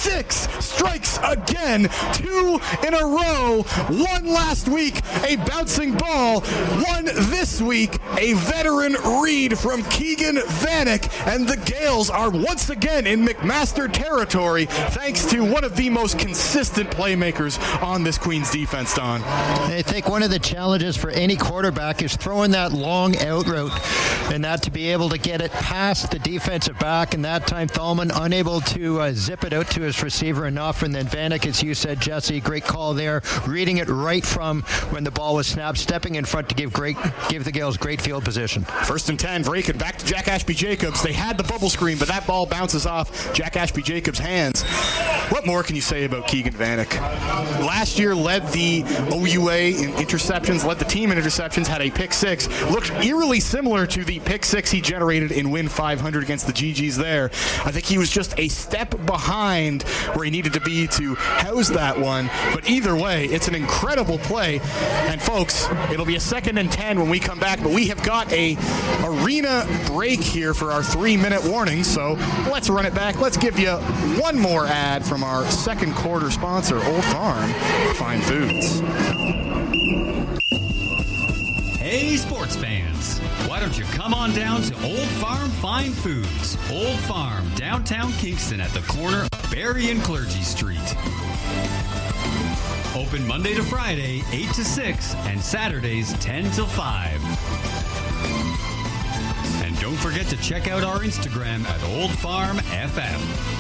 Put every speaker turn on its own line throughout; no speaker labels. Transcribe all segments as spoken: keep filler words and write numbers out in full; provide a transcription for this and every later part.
six strikes again. Two in a row. One last week, a bouncing ball. One this week, a veteran read from Keegan Vanek. And the Gales are once again in McMaster territory thanks to one of the most consistent playmakers on this Queens defense, Don.
I think one of the challenges for any quarterback is throwing that long out route and that to be able to get it past the defensive back, and that time Thalman unable to uh, zip it out to his receiver enough, and then Vanek, as you said, Jesse, great call there, reading it right from when the ball was snapped, stepping in front to give great give the Gales great field position.
First and ten, Vraken back to Jack Ashby-Jacobs. They had the bubble screen, but that ball bounces off Jack Ashby-Jacobs' hands. What more can you say about Keegan Vanek? Last year led the O U A in interceptions, led the team in interceptions, had a pick six, looked eerily similar to the pick six he generated in win five hundred against the G Gs there. I think he was just a step behind where he needed to be to house that one, but either way, it's an incredible play. And folks, it'll be a second and ten when we come back, but we have got a arena break here for our three-minute warning, so let's run it back. Let's give you one more ad from our second quarter sponsor, Old Farm Fine Foods.
Hey, sports fans, why don't you come on down to Old Farm Fine Foods, Old Farm, downtown Kingston at the corner of Berry and Clergy Street. Open Monday to Friday, eight to six, and Saturdays, ten till five. And don't forget to check out our Instagram at Old Farm F M.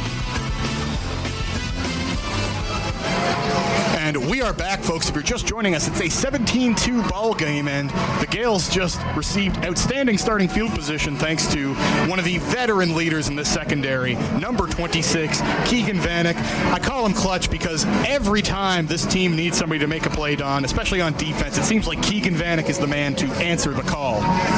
And we are back, folks. If you're just joining us, it's a seventeen two ball game, and the Gales just received outstanding starting field position thanks to one of the veteran leaders in the secondary, number twenty-six, Keegan Vanek. I call him clutch because every time this team needs somebody to make a play, Don, especially on defense, it seems like Keegan Vanek is the man to answer the call.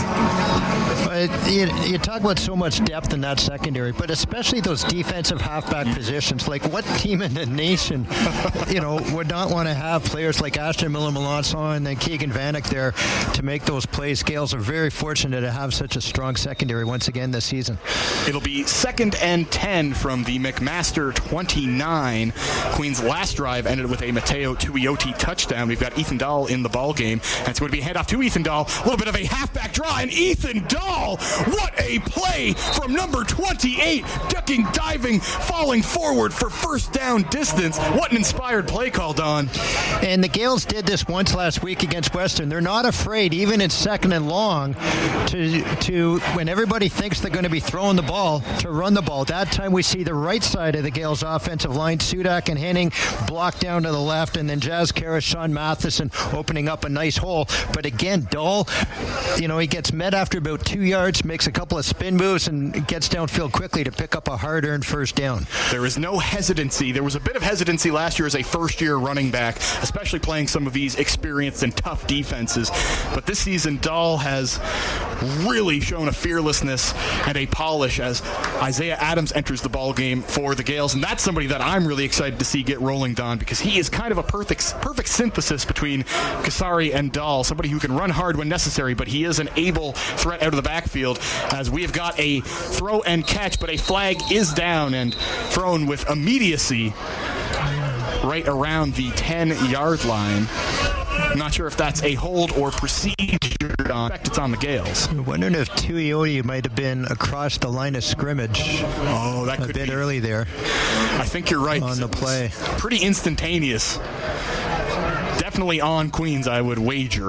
Uh, you, you talk about so much depth in that secondary, but especially those defensive halfback positions. Like, what team in the nation, you know, would not want to have players like Ashton Miller-Melanson and then Keegan Vanek there to make those plays? Gales are very fortunate to have such a strong secondary once again this season.
It'll be second and ten from the McMaster twenty-nine. Queens' last drive ended with a Mateo Tuioti touchdown. We've got Ethan Dahl in the ball game, and it's going to be a handoff to Ethan Dahl. A little bit of a halfback draw, and Ethan Dahl, what a play from number twenty-eight, ducking, diving, falling forward for first down distance. What an inspired play call, Don.
And the Gales did this once last week against Western. They're not afraid, even in second and long, to to when everybody thinks they're going to be throwing the ball, to run the ball. That time we see the right side of the Gales offensive line, Sudak and Henning blocked down to the left, and then Jazz Karras, Sean Matheson opening up a nice hole. But again, Dahl, you know, he gets met after about two yards, makes a couple of spin moves, and gets downfield quickly to pick up a hard-earned first down.
There is no hesitancy. There was a bit of hesitancy last year as a first-year running back, especially playing some of these experienced and tough defenses. But this season, Dahl has really shown a fearlessness and a polish as Isaiah Adams enters the ball game for the Gales. And that's somebody that I'm really excited to see get rolling, Don, because he is kind of a perfect perfect synthesis between Kasari and Dahl, somebody who can run hard when necessary, but he is an able threat out of the backfield, as we have got a throw and catch, but a flag is down and thrown with immediacy right around the ten-yard line. I'm not sure if that's a hold or procedure. On. In fact, it's on the Gales.
I'm wondering if Tuioti might have been across the line of scrimmage.
Oh, that could
a bit
be.
early there.
I think you're right.
On the play.
Pretty instantaneous. Definitely on Queens, I would wager.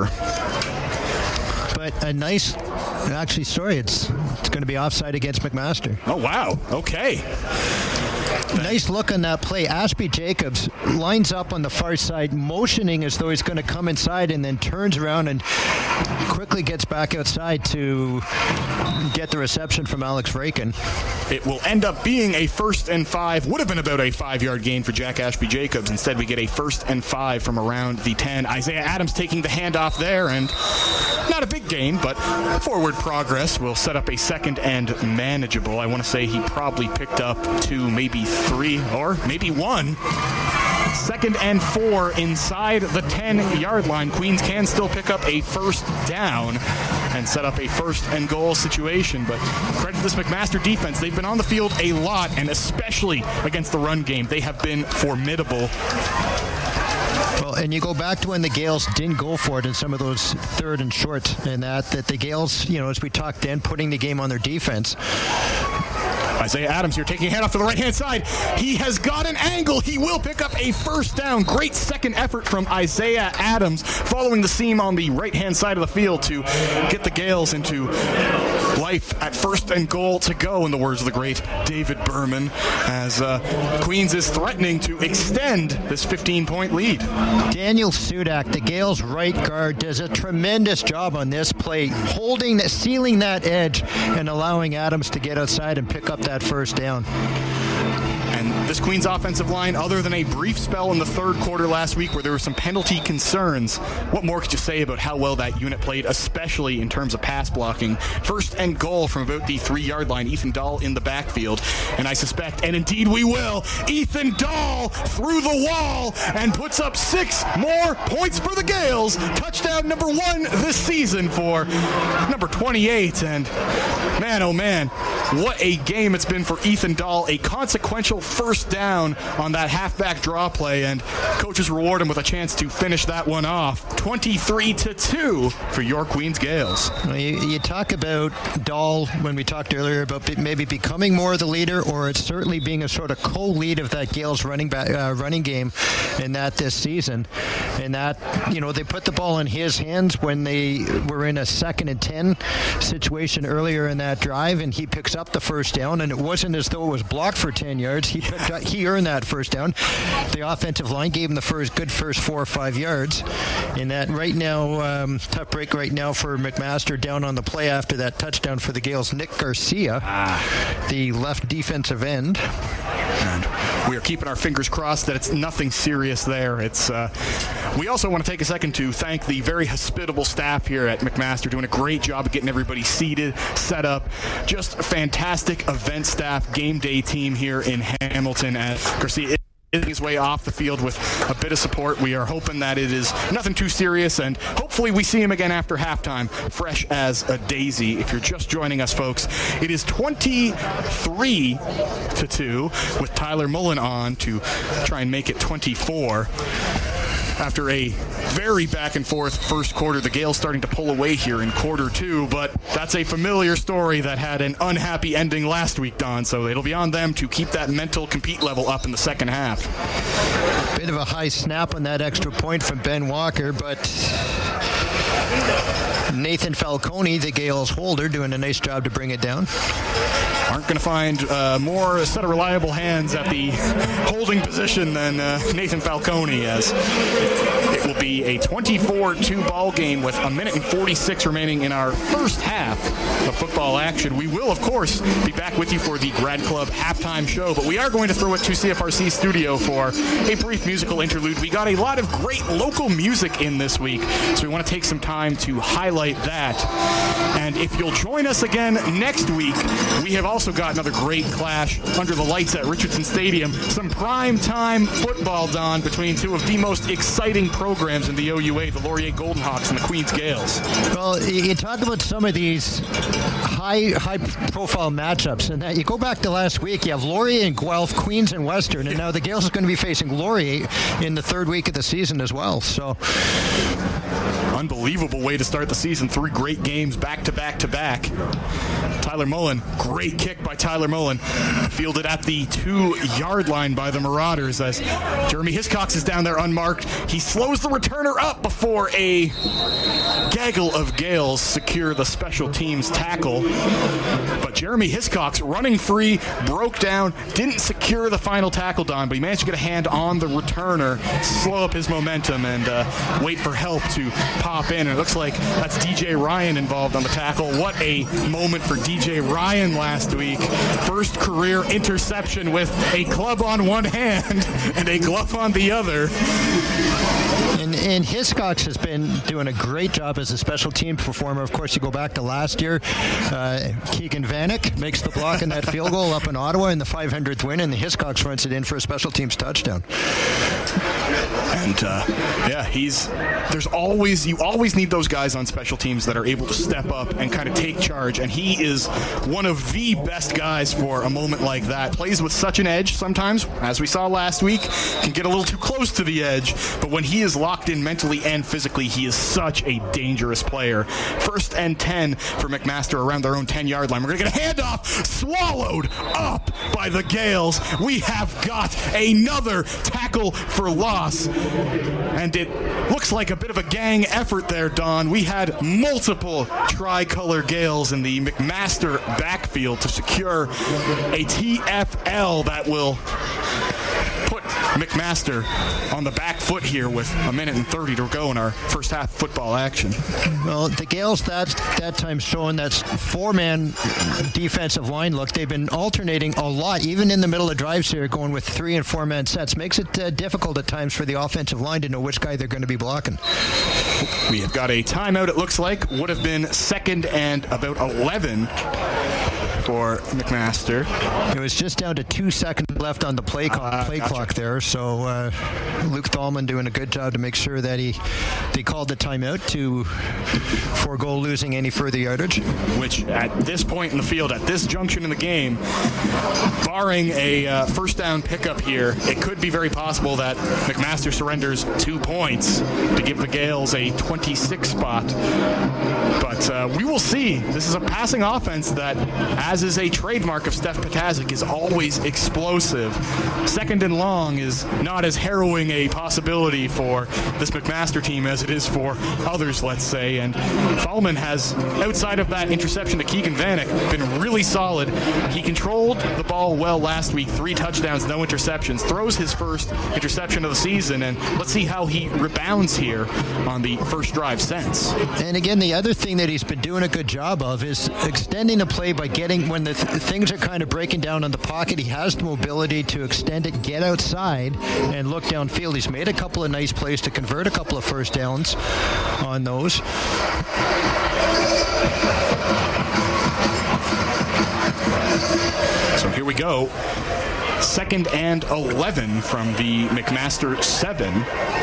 But a nice... Actually, sorry, it's it's going to be offside against McMaster.
Oh, wow. Okay.
Nice look on that play. Ashby-Jacobs lines up on the far side, motioning as though he's going to come inside, and then turns around and quickly gets back outside to get the reception from Alex Vraken.
It will end up being a first and five. Would have been about a five-yard gain for Jack Ashby-Jacobs. Instead, we get a first and five from around the ten. Isaiah Adams taking the handoff there, and not a big gain, but forward progress will set up a second and manageable. I want to say he probably picked up two, maybe three, or maybe one. Second and four inside the ten-yard line. Queens can still pick up a first down. and set up a first and goal situation. But credit to this McMaster defense. They've been on the field a lot, and especially against the run game, they have been formidable.
Well, and you go back to when the Gales didn't go for it in some of those third and short, and that, that the Gales, you know, as we talked then, putting the game on their defense.
Isaiah Adams here taking a hand off to the right-hand side. He has got an angle. He will pick up a first down. Great second effort from Isaiah Adams following the seam on the right-hand side of the field to get the Gales into life at first and goal to go, in the words of the great David Berman, as uh, Queens is threatening to extend this fifteen-point lead.
Daniel Sudak, the Gales right guard, does a tremendous job on this play, holding, sealing that edge and allowing Adams to get outside and pick up that first down.
And this Queens offensive line, other than a brief spell in the third quarter last week where there were some penalty concerns, what more could you say about how well that unit played, especially in terms of pass blocking? First and goal from about the three-yard line. Ethan Dahl in the backfield. And I suspect, and indeed we will, Ethan Dahl through the wall and puts up six more points for the Gales. Touchdown number one this season for number twenty-eight. And man, oh man, what a game it's been for Ethan Dahl. A consequential first down on that halfback draw play, and coaches reward him with a chance to finish that one off. twenty-three to two for your Queens Gales.
Well, you, you talk about Dahl when we talked earlier about be, maybe becoming more the leader, or it's certainly being a sort of co-lead of that Gales running back, uh, running game in that this season. And that, you know, they put the ball in his hands when they were in a second and ten situation earlier in that drive, and he picks up the first down, and it wasn't as though it was blocked for ten yards. He picked up, he earned that first down. The offensive line gave him the first good first four or five yards. And that right now, um, tough break right now for McMaster down on the play after that touchdown for the Gales. Nick Garcia, ah. the left defensive end.
And we are keeping our fingers crossed that it's nothing serious there. It's uh, we also want to take a second to thank the very hospitable staff here at McMaster, doing a great job of getting everybody seated, set up. Just a fantastic event staff, game day team here in Hamilton. As Garcia getting his way off the field with a bit of support. We are hoping that it is nothing too serious, and hopefully we see him again after halftime, fresh as a daisy. If you're just joining us, folks, it is twenty-three to two with Tyler Mullen on to try and make it twenty-four. After a very back and forth first quarter, the Gales starting to pull away here in quarter two, but that's a familiar story that had an unhappy ending last week, Don, so it'll be on them to keep that mental compete level up in the second half.
Bit of a high snap on that extra point from Ben Walker, but Nathan Falcone, the Gales holder, doing a nice job to bring it down.
Aren't going to find uh, more set of reliable hands at the holding position than uh, Nathan Falcone, as it will be a twenty-four two ball game with a minute and forty-six remaining in our first half of football action. We will, of course, be back with you for the Grad Club halftime show, but we are going to throw it to C F R C studio for a brief musical interlude. We got a lot of great local music in this week, so we want to take some time to highlight that. And if you'll join us again next week, we have also got another great clash under the lights at Richardson Stadium. Some prime time football, Don, between two of the most exciting programs in the O U A, the Laurier Golden Hawks and the Queens Gales.
Well, you talk about some of these high high profile matchups, and that you go back to last week, you have Laurier and Guelph, Queens and Western, and now the Gales is going to be facing Laurier in the third week of the season as well. So
unbelievable way to start the season. Three great games back to back to back. Tyler Mullen, great kick by Tyler Mullen, fielded at the two-yard line by the Marauders as Jeremy Hiscox is down there unmarked. He slows the returner up before a gaggle of Gales secure the special teams tackle. But Jeremy Hiscox, running free, broke down, didn't secure the final tackle, Don, but he managed to get a hand on the returner, slow up his momentum, and uh, wait for help to pop in. And it looks like that's D J Ryan involved on the tackle. What a moment for D T J Ryan last week. First career interception with a club on one hand and a glove on the other.
And, and Hiscox has been doing a great job as a special team performer. Of course, you go back to last year, uh, Keegan Vanek makes the block in that field goal up in Ottawa in the five hundredth win, and the Hiscox runs it in for a special teams touchdown.
And uh, yeah, he's there's always you always need those guys on special teams that are able to step up and kind of take charge. And he is one of the best guys for a moment like that. Plays with such an edge sometimes, as we saw last week, can get a little too close to the edge. But when he is locked in mentally and physically, he is such a dangerous player. First and ten for McMaster around their own ten-yard line. We're going to get a handoff, swallowed up by the Gales. We have got another tackle for loss. And it looks like a bit of a gang effort there, Don. We had multiple tricolor Gales in the McMaster backfield to secure a T F L that will put McMaster on the back foot here with a minute and thirty to go in our first half football action.
Well, the Gales that that time showing that four-man defensive line look. They've been alternating a lot, even in the middle of drives here, going with three and four-man sets. Makes it uh, difficult at times for the offensive line to know which guy they're going to be blocking.
We have got a timeout, it looks like. Would have been second and about eleven for McMaster.
It was just down to two seconds left on the play, clock, uh, play gotcha. clock there, so uh, Luke Thalman doing a good job to make sure that he they called the timeout to forego losing any further yardage.
Which, at this point in the field, at this junction in the game, barring a uh, first down pickup here, it could be very possible that McMaster surrenders two points to give the Gales a twenty-six spot. But uh, we will see. This is a passing offense that, as is a trademark of Steph Patazik, is always explosive. Second and long is not as harrowing a possibility for this McMaster team as it is for others, let's say. And Thalman has, outside of that interception to Keegan Vanek, been really solid. He controlled the ball well last week. Three touchdowns, no interceptions. Throws his first interception of the season, and let's see how he rebounds here on the first drive since.
And again, the other thing that he's been doing a good job of is extending the play by getting, when the th- things are kind of breaking down in the pocket, he has the mobility to extend it, get outside, and look downfield. He's made a couple of nice plays to convert a couple of first downs on those.
So here we go. Second and eleven from the McMaster seven.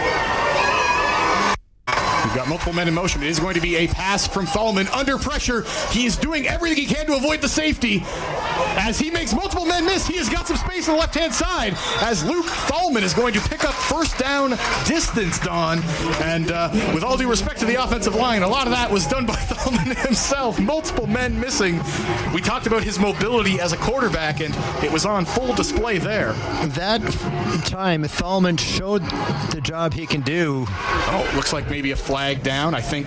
We've got multiple men in motion. It is going to be a pass from Thalman under pressure. He is doing everything he can to avoid the safety. As he makes multiple men miss, he has got some space on the left-hand side as Luke Thalman is going to pick up first down distance, Don. And uh, with all due respect to the offensive line, a lot of that was done by Thalman himself. Multiple men missing. We talked about his mobility as a quarterback, and it was on full display there.
That time, Thalman showed the job he can do.
Oh, looks like maybe a flag down. I think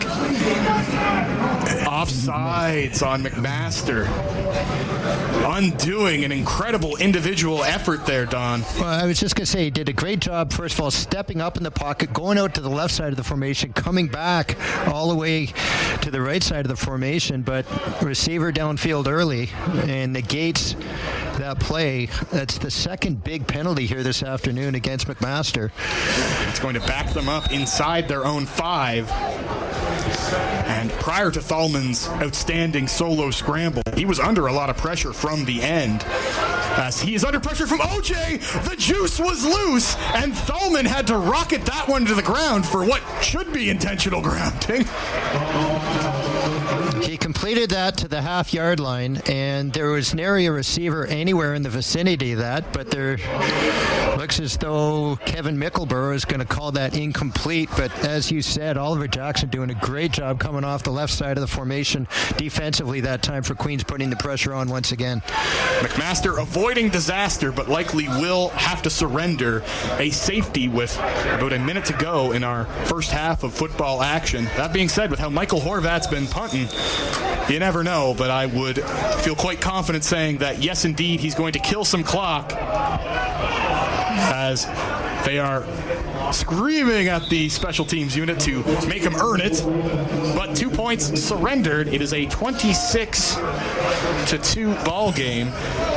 offsides on McMaster. Undoing an incredible individual effort there, Don.
Well, I was just going to say, he did a great job, first of all, stepping up in the pocket, going out to the left side of the formation, coming back all the way to the right side of the formation, but receiver downfield early and negates that play. That's the second big penalty here this afternoon against McMaster.
It's going to back them up inside their own five. And prior to Thalman's outstanding solo scramble, he was under a lot of pressure from the end. As he is under pressure from O J, the juice was loose, and Thalman had to rocket that one to the ground for what should be intentional grounding.
He completed that to the half-yard line, and there was nary a receiver anywhere in the vicinity of that, but there looks as though Kevin Mickelborough is going to call that incomplete. But as you said, Oliver Jackson doing a great job coming off the left side of the formation defensively that time for Queens, putting the pressure on once again.
McMaster avoiding disaster, but likely will have to surrender a safety with about a minute to go in our first half of football action. That being said, with how Michael Horvat's been punting, you never know, but I would feel quite confident saying that, yes, indeed, he's going to kill some clock as They are screaming at the special teams unit to make them earn it, but two points surrendered. It is a twenty-six to two ball game,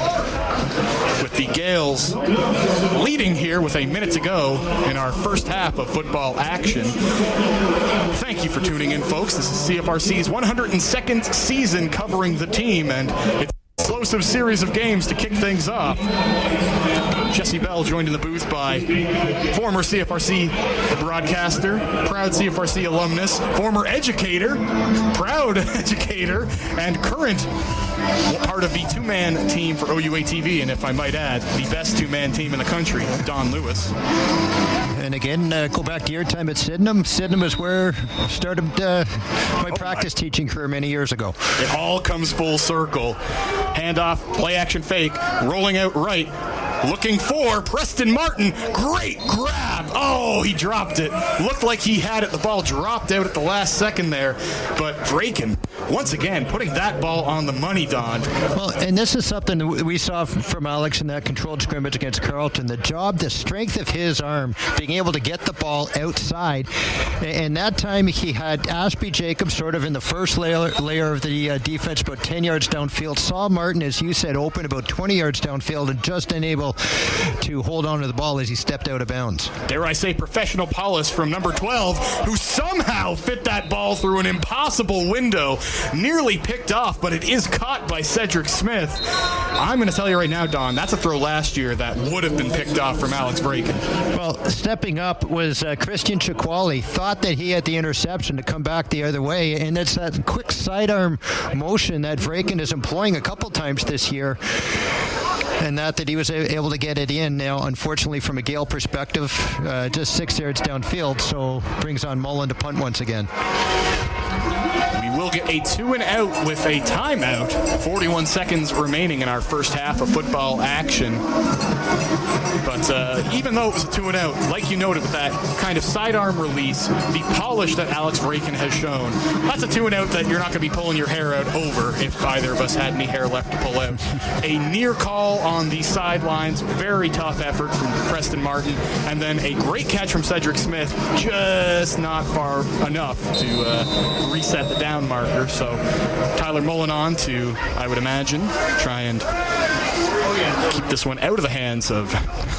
with the Gales leading here with a minute to go in our first half of football action. Thank you for tuning in, folks. This is C F R C's one hundred second season covering the team, and it's an explosive series of games to kick things off. Jesse Bell joined in the booth by former C F R C broadcaster, proud C F R C alumnus, former educator, proud educator, and current part of the two-man team for O U A T V, and if I might add, the best two-man team in the country, Don Lewis.
And again, uh, go back to your time at Sydenham. Sydenham is where I started uh, my oh practice my. teaching career many years ago.
It all comes full circle. Handoff, play action fake, rolling out right. Looking for Preston Martin. Great grab. Oh, he dropped it. Looked like he had it. The ball dropped out at the last second there. But Vraken, once again, putting that ball on the money, Don.
Well, and this is something we saw from Alex in that controlled scrimmage against Carleton. The job, the strength of his arm, being able to get the ball outside. And that time he had Ashby Jacobs sort of in the first layer, layer of the uh, defense, about ten yards downfield. Saw Martin, as you said, open about twenty yards downfield and just unable to hold on to the ball as he stepped out of bounds.
Dare I say professional Paulus from number twelve, who somehow fit that ball through an impossible window, nearly picked off, but it is caught by Cedric Smith. I'm going to tell you right now, Don, that's a throw last year that would have been picked off from Alex Vraken.
Well, stepping up was uh, Christian Chiquali. Thought that he had the interception to come back the other way, and it's that quick sidearm motion that Vraken is employing a couple times this year. And that that he was able to get it in. Now, unfortunately, from a Gale perspective, uh, just six yards downfield, so brings on Mullen to punt once again.
We will get a two and out with a timeout. forty-one seconds remaining in our first half of football action. But uh, even though it was a two and out, like you noted with that kind of sidearm release, the polish that Alex Vraken has shown, that's a two and out that you're not going to be pulling your hair out over if either of us had any hair left to pull out. A near call on the sidelines, very tough effort from Preston Martin, and then a great catch from Cedric Smith, just not far enough to uh, reset the down marker. So Tyler Mullen on to, I would imagine, try and keep this one out of the hands of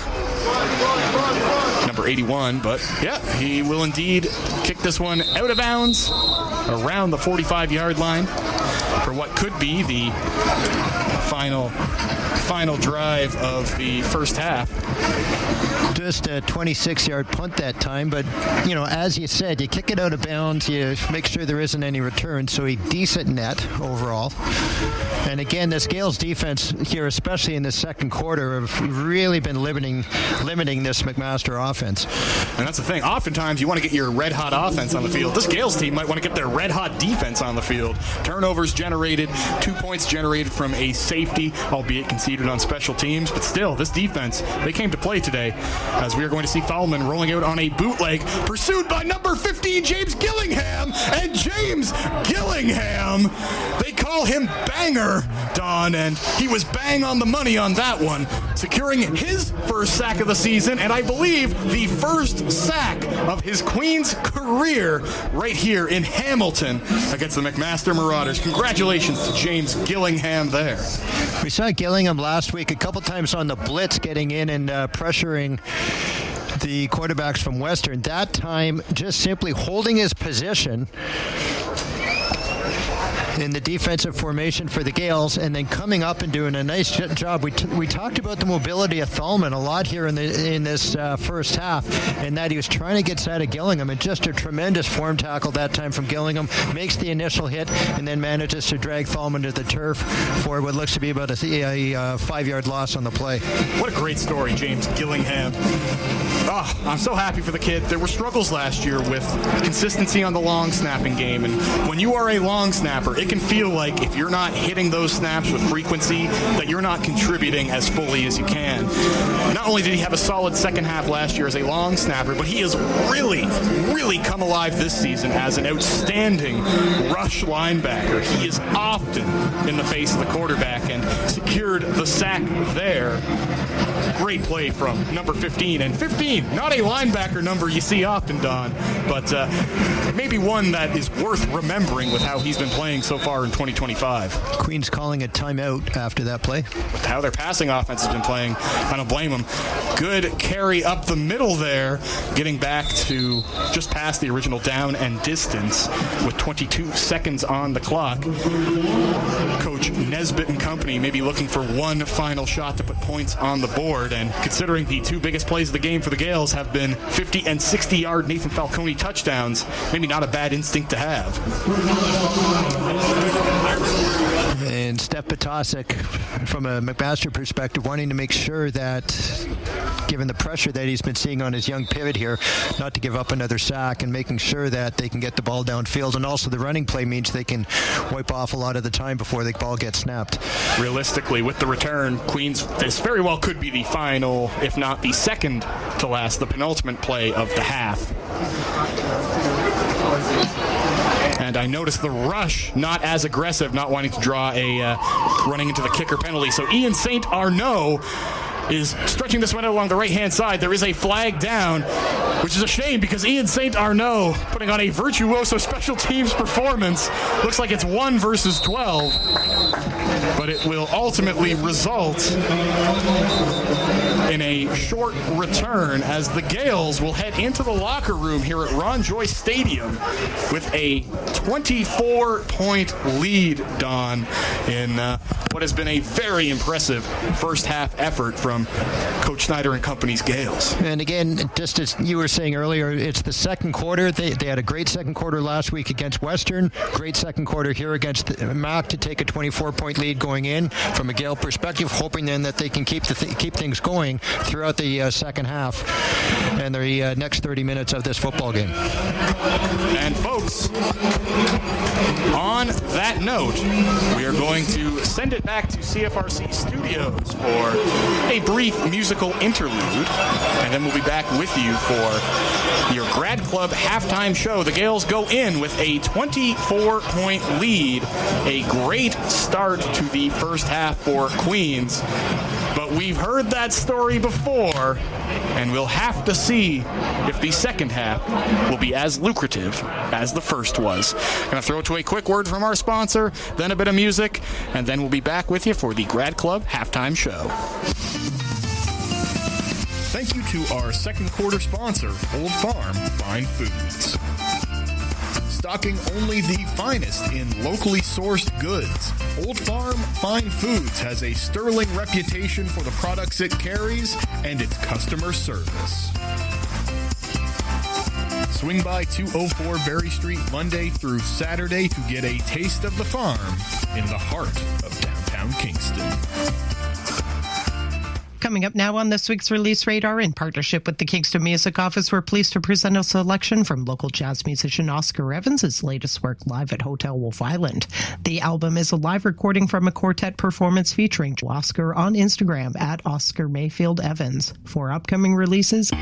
number eighty-one, but yeah, he will indeed kick this one out of bounds around the forty-five yard line for what could be the final final drive of the first half.
Just a twenty-six yard punt that time, but you know, as you said, you kick it out of bounds, you make sure there isn't any return, so a decent net overall. And again, this Gales defense here, especially in the second quarter, have really been limiting limiting this McMaster offense.
And that's the thing. Oftentimes, you want to get your red-hot offense on the field. This Gales team might want to get their red-hot defense on the field. Turnovers generated, two points generated from a safety, albeit conceded on special teams. But still, this defense, they came to play today, as we are going to see Foulman rolling out on a bootleg, pursued by number fifteen, James Gillingham. And James Gillingham, they call him Banger, Don, and he was bang on the money on that one, securing his first sack of the season, and I believe the first sack of his Queens career right here in Hamilton against the McMaster Marauders. Congratulations to James Gillingham there.
We saw Gillingham last week a couple times on the blitz, getting in and uh, pressuring the quarterbacks from Western. That time, just simply holding his position in the defensive formation for the Gales, and then coming up and doing a nice job. We, t- we talked about the mobility of Thalman a lot here in the in this uh, first half, and that he was trying to get side of Gillingham, and just a tremendous form tackle that time from Gillingham, makes the initial hit, and then manages to drag Thalman to the turf for what looks to be about a, a, a five-yard loss on the play.
What a great story, James Gillingham. Oh, I'm so happy for the kid. There were struggles last year with consistency on the long snapping game, and when you are a long snapper, it can feel like if you're not hitting those snaps with frequency, that you're not contributing as fully as you can. Not only did he have a solid second half last year as a long snapper, but he has really, really come alive this season as an outstanding rush linebacker. He is often in the face of the quarterback and secured the sack there. Great play from number fifteen. And fifteen, not a linebacker number you see often, Don, but uh, maybe one that is worth remembering with how he's been playing so far in twenty twenty-five.
Queen's calling a timeout after that play.
With how their passing offense has been playing, I don't blame them. Good carry up the middle there, getting back to just past the original down and distance with twenty-two seconds on the clock. Coach Nesbitt and company may be looking for one final shot to put points on the board, and considering the two biggest plays of the game for the Gales have been fifty and sixty yard Nathan Falcone touchdowns, maybe not a bad instinct to have.
And Steph Potasic, from a McMaster perspective, wanting to make sure that, given the pressure that he's been seeing on his young pivot here, not to give up another sack and making sure that they can get the ball downfield. And also the running play means they can wipe off a lot of the time before the ball gets snapped.
Realistically, with the return, Queens, this very well could be the final, if not the second to last, the penultimate play of the half. And I noticed the rush not as aggressive, not wanting to draw a uh, running into the kicker penalty. So Ian Saint Arnaud is stretching this one out along the right-hand side. There is a flag down, which is a shame because Ian Saint Arnaud putting on a virtuoso special teams performance. Looks like it's one versus twelve, but it will ultimately result in a short return as the Gales will head into the locker room here at Ron Joyce Stadium with a twenty-four point lead, Don, in uh, what has been a very impressive first half effort from Coach Snyder and company's Gales.
And again, just as you were saying earlier, it's the second quarter. They, they had a great second quarter last week against Western. Great second quarter here against the, Mac to take a twenty-four point lead going in. From a Gale perspective, hoping then that they can keep the th- keep things going throughout the uh, second half and the uh, next thirty minutes of this football game.
And folks, on that note, we are going to send it back to C F R C Studios for a brief musical interlude, and then we'll be back with you for your Grad Club halftime show. The Gales go in with a twenty-four point lead, a great start to the first half for Queens. But we've heard that story before, and we'll have to see if the second half will be as lucrative as the first was. Gonna throw it to a quick word from our sponsor, then a bit of music, and then we'll be back with you for the Grad Club halftime show. Thank you to our second quarter sponsor, Old Farm Fine Foods. Stocking only the finest in locally sourced goods, Old Farm Fine Foods has a sterling reputation for the products it carries and its customer service. Swing by two oh four Berry Street Monday through Saturday to get a taste of the farm in the heart of downtown Kingston.
Coming up now on this week's Release Radar, in partnership with the Kingston Music Office, we're pleased to present a selection from local jazz musician Oscar Evans' latest work, live at Hotel Wolf Island. The album is a live recording from a quartet performance featuring Oscar on Instagram at Oscar Mayfield Evans. For upcoming releases,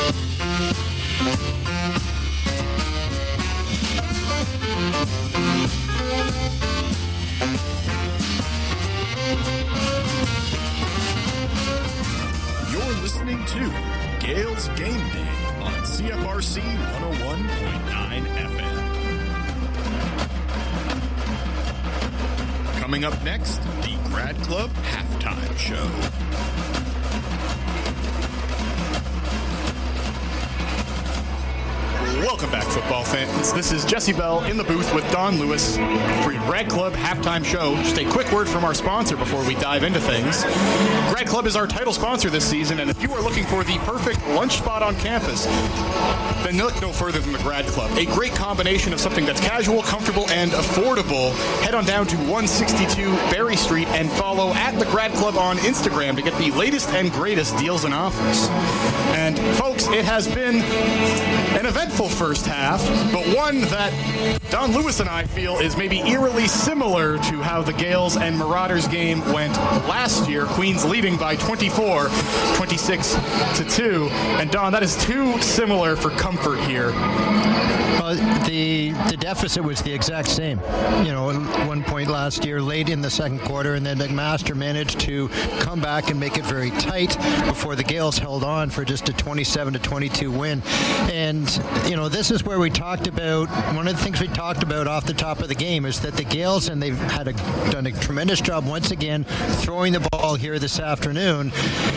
You're listening to Gales Game Day on C F R C one oh one point nine F M. Coming up next, the Grad Club Halftime Show. Welcome back, football fans. This is Jesse Bell in the booth with Don Lewis for your Grad Club Halftime Show. Just a quick word from our sponsor before we dive into things. Grad Club is our title sponsor this season, and if you are looking for the perfect lunch spot on campus, then look no further than the Grad Club. A great combination of something that's casual, comfortable, and affordable. Head on down to one sixty-two Berry Street and follow at the Grad Club on Instagram to get the latest and greatest deals and offers. And folks, it has been an eventful first half, but one that Don Lewis and I feel is maybe eerily similar to how the Gales and Marauders game went last year. Queens leading by twenty-four, twenty-six to two. And Don, that is too similar for comfort here.
Uh, the the deficit was the exact same. You know, at one point last year, late in the second quarter, and then McMaster managed to come back and make it very tight before the Gales held on for just a twenty-seven to twenty-two win. And, you know, this is where we talked about, one of the things we talked about off the top of the game is that the Gales, and they've had a, done a tremendous job once again throwing the ball here this afternoon,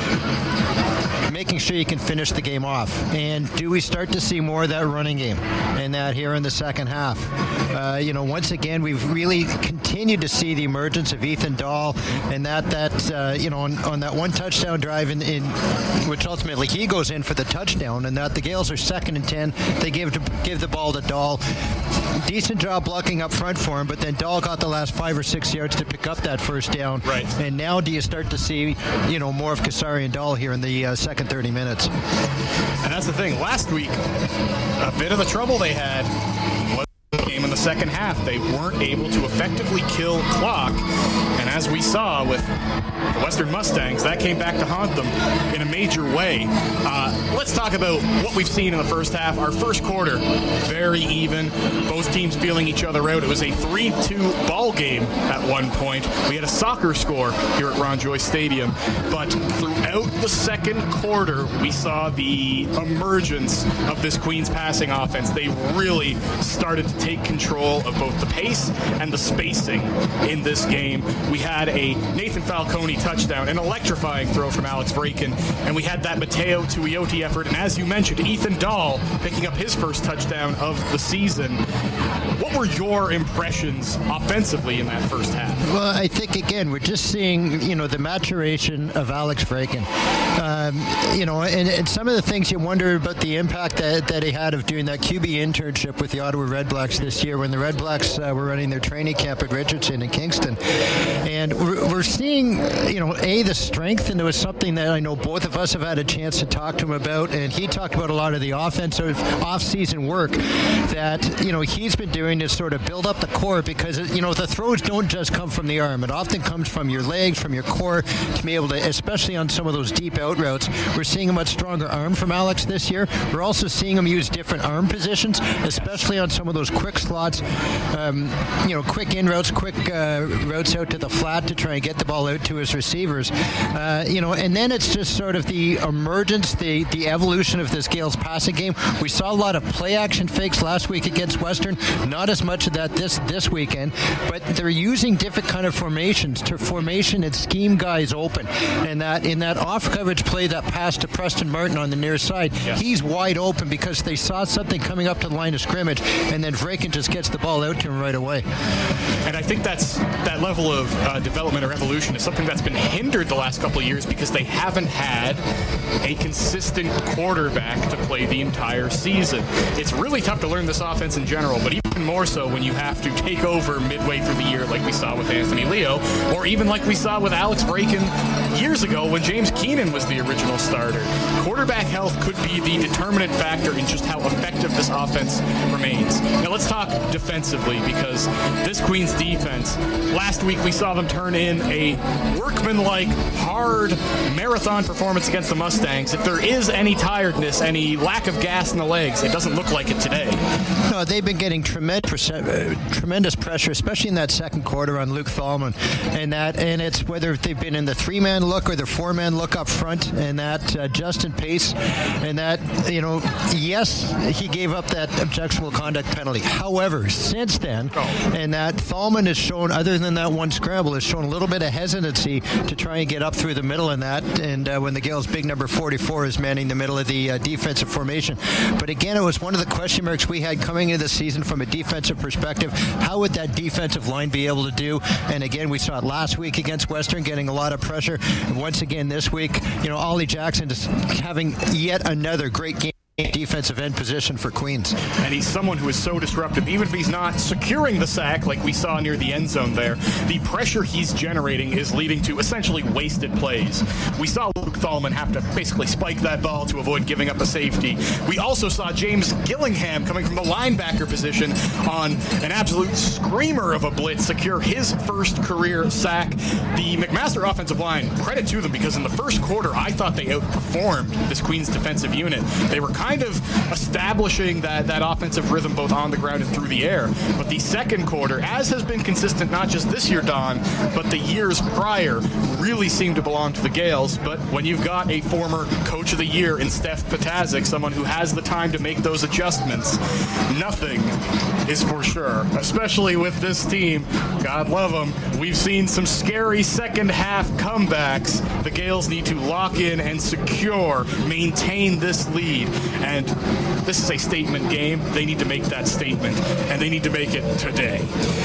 making sure you can finish the game off. And do we start to see more of that running game and that here in the second half? Uh, you know, once again, we've really continued to see the emergence of Ethan Dahl, and that, that uh, you know, on, on that one touchdown drive, in, in which ultimately he goes in for the touchdown, and that the Gales are second and ten. They give, to, give the ball to Dahl. Decent job blocking up front for him, but then Dahl got the last five or six yards to pick up that first down.
Right.
And now do you start to see, you know, more of Kasari and Dahl here in the uh, second thirty minutes.
And that's the thing. Last week, a bit of the trouble they had was the game in the second half. They weren't able to effectively kill clock. And as we saw with the Western Mustangs, that came back to haunt them in a major way. Uh, let's talk about what we've seen in the first half. Our first quarter, very even. Both teams feeling each other out. It was a three two ball game at one point. We had a soccer score here at Ron Joyce Stadium. But throughout the second quarter, we saw the emergence of this Queens passing offense. They really started to take control of both the pace and the spacing in this game. We had a Nathan Falcone touchdown, an electrifying throw from Alex Vraken, and we had that Mateo Tuioti effort, and as you mentioned, Ethan Dahl picking up his first touchdown of the season. What were your impressions offensively in that first half?
Well, I think, again, we're just seeing, you know, the maturation of Alex Vraken. Um, you know, and, and some of the things you wonder about the impact that, that he had of doing that Q B internship with the Ottawa Red Blacks this year when the Red Blacks uh, were running their training camp at Richardson in Kingston. And we're, we're seeing, you know, A, the strength, and it was something that I know both of us have had a chance to talk to him about, and he talked about a lot of the offensive off-season work that, you know, he's been doing to sort of build up the core, because, you know, the throws don't just come from the arm. It often comes from your legs, from your core, to be able to, especially on some of those deep out routes. We're seeing a much stronger arm from Alex this year. We're also seeing him use different arm positions, especially on some of those quick slots, um, you know, quick in routes, quick uh, routes out to the flat to try and get the ball out to his receivers. Uh, you know, and then it's just sort of the emergence, the, the evolution of this Gales passing game. We saw a lot of play action fakes last week against Western. Not as much of that this this weekend, but they're using different kind of formations to formation and scheme guys open. And that in that off coverage play, that pass to Preston Martin on the near side, yes, he's wide open because they saw something coming up to the line of scrimmage, and then Vraken just gets the ball out to him right away.
And I think that's that level of uh, development or evolution is something that's been hindered the last couple of years because they haven't had a consistent quarterback to play the entire season. It's really tough to learn this offense in general, but even
even more so when you have to take over midway through the year like we saw with Anthony Leo, or even like we saw with Alex Braken years ago when James Keenan was the original starter. Quarterback health could be the determinant factor in just how effective this offense remains. Now let's talk defensively, because this Queens defense, last week we saw them turn in a workmanlike, hard marathon performance against the Mustangs. If there is any tiredness, any lack of gas in the legs, it doesn't look like it today.
No, they've been getting tremendous, uh, tremendous pressure, especially in that second quarter on Luke Thalman, and that, and it's whether they've been in the three-man look or the four-man look up front, and that uh, Justin Pace, and that, you know, yes, he gave up that objectionable conduct penalty. However, since then, oh. and that Thalman has shown, other than that one scramble, has shown a little bit of hesitancy to try and get up through the middle in that, and uh, when the Gales' big number forty-four is manning the middle of the uh, defensive formation. But again, it was one of the question marks we had coming into the season from a defensive perspective. How would that defensive line be able to do? And again, we saw it last week against Western, getting a lot of pressure. And once again this week, you know, Ollie Jackson is having yet another great game. Defensive end position for Queens.
And he's someone who is so disruptive, even if he's not securing the sack like we saw near the end zone there. The pressure he's generating is leading to essentially wasted plays. We saw Luke Thalman have to basically spike that ball to avoid giving up a safety. We also saw James Gillingham coming from the linebacker position on an absolute screamer of a blitz secure his first career sack. The McMaster offensive line, credit to them, because in the first quarter I thought they outperformed this Queens defensive unit. They were kind of establishing that, that offensive rhythm both on the ground and through the air. But the second quarter, as has been consistent not just this year, Don, but the years prior, really seemed to belong to the Gales. But when you've got a former coach of the year in Steph Patazik, someone who has the time to make those adjustments, nothing is for sure, especially with this team. God love them. We've seen some scary second half comebacks. The Gales need to lock in and secure, maintain this lead. And this is a statement game. They need to make that statement, and they need to make it today.